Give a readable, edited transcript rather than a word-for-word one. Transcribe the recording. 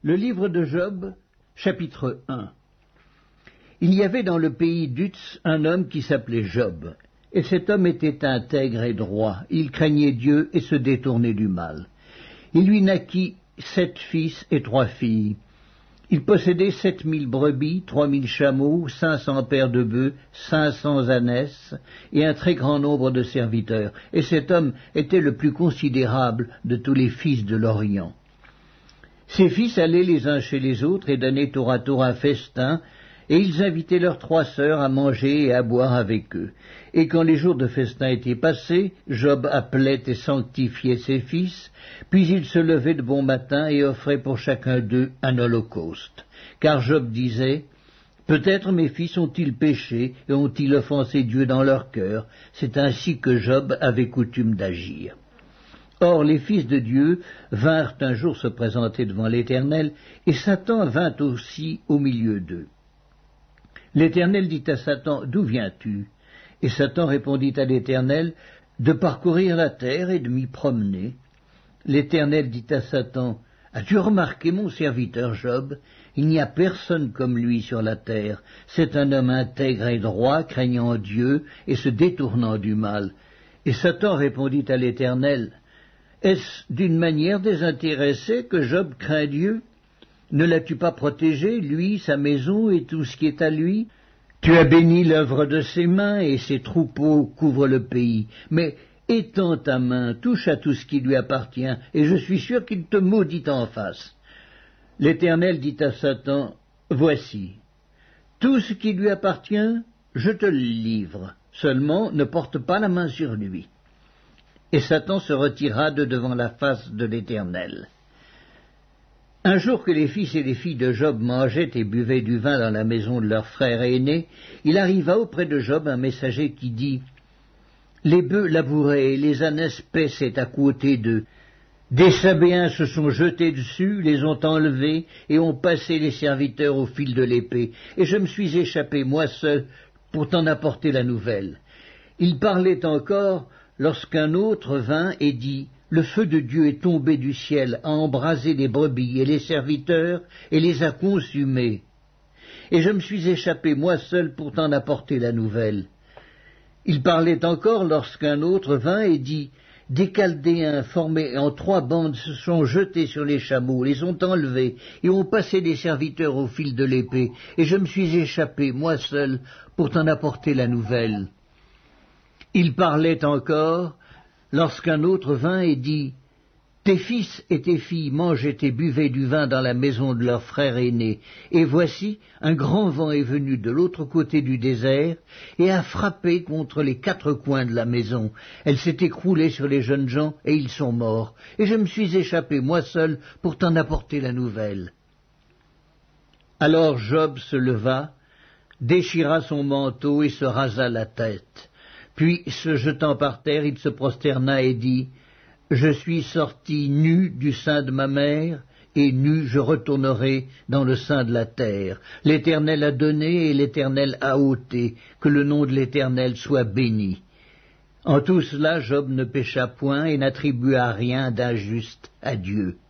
Le livre de Job, chapitre 1. Il y avait dans le pays d'Uz un homme qui s'appelait Job, et cet homme était intègre et droit, il craignait Dieu et se détournait du mal. Il lui naquit 7 fils et 3 filles. Il possédait 7000 brebis, 3000 chameaux, 500 paires de bœufs, 500 ânesses, et un très grand nombre de serviteurs, et cet homme était le plus considérable de tous les fils de l'Orient. Ses fils allaient les uns chez les autres et donnaient tour à tour un festin, et ils invitaient leurs 3 sœurs à manger et à boire avec eux. Et quand les jours de festin étaient passés, Job appelait et sanctifiait ses fils, puis il se levait de bon matin et offrait pour chacun d'eux un holocauste. Car Job disait, « Peut-être mes fils ont-ils péché et ont-ils offensé Dieu dans leur cœur ?» C'est ainsi que Job avait coutume d'agir. Or les fils de Dieu vinrent un jour se présenter devant l'Éternel, et Satan vint aussi au milieu d'eux. L'Éternel dit à Satan, « D'où viens-tu » Et Satan répondit à l'Éternel, « De parcourir la terre et de m'y promener. » L'Éternel dit à Satan, « As-tu remarqué mon serviteur Job? Il n'y a personne comme lui sur la terre. C'est un homme intègre et droit, craignant Dieu et se détournant du mal. » Et Satan répondit à l'Éternel, « Est-ce d'une manière désintéressée que Job craint Dieu? Ne l'as-tu pas protégé, lui, sa maison et tout ce qui est à lui? Tu as béni l'œuvre de ses mains et ses troupeaux couvrent le pays. Mais étends ta main, touche à tout ce qui lui appartient, et je suis sûr qu'il te maudit en face. » L'Éternel dit à Satan, « Voici, tout ce qui lui appartient, je te le livre. Seulement, ne porte pas la main sur lui. » Et Satan se retira de devant la face de l'Éternel. Un jour que les fils et les filles de Job mangeaient et buvaient du vin dans la maison de leur frère aîné, il arriva auprès de Job un messager qui dit, « Les bœufs labouraient et les ânesses paissaient à côté d'eux. Des Sabéens se sont jetés dessus, les ont enlevés et ont passé les serviteurs au fil de l'épée. Et je me suis échappé, moi seul, pour t'en apporter la nouvelle. » Il parlait encore lorsqu'un autre vint et dit, « Le feu de Dieu est tombé du ciel, a embrasé les brebis et les serviteurs, et les a consumés. Et je me suis échappé moi seul pour t'en apporter la nouvelle. » Il parlait encore lorsqu'un autre vint et dit, « Des Chaldéens formés en 3 bandes se sont jetés sur les chameaux, les ont enlevés, et ont passé les serviteurs au fil de l'épée, et je me suis échappé moi seul pour t'en apporter la nouvelle. » Il parlait encore lorsqu'un autre vint et dit, « Tes fils et tes filles mangeaient et buvaient du vin dans la maison de leur frère aîné, et voici, un grand vent est venu de l'autre côté du désert, et a frappé contre les 4 coins de la maison. Elle s'est écroulée sur les jeunes gens, et ils sont morts, et je me suis échappé moi seul pour t'en apporter la nouvelle. » Alors Job se leva, déchira son manteau et se rasa la tête. Puis, se jetant par terre, il se prosterna et dit, « Je suis sorti nu du sein de ma mère, et nu je retournerai dans le sein de la terre. L'Éternel a donné et l'Éternel a ôté, que le nom de l'Éternel soit béni. » En tout cela, Job ne pécha point et n'attribua rien d'injuste à Dieu.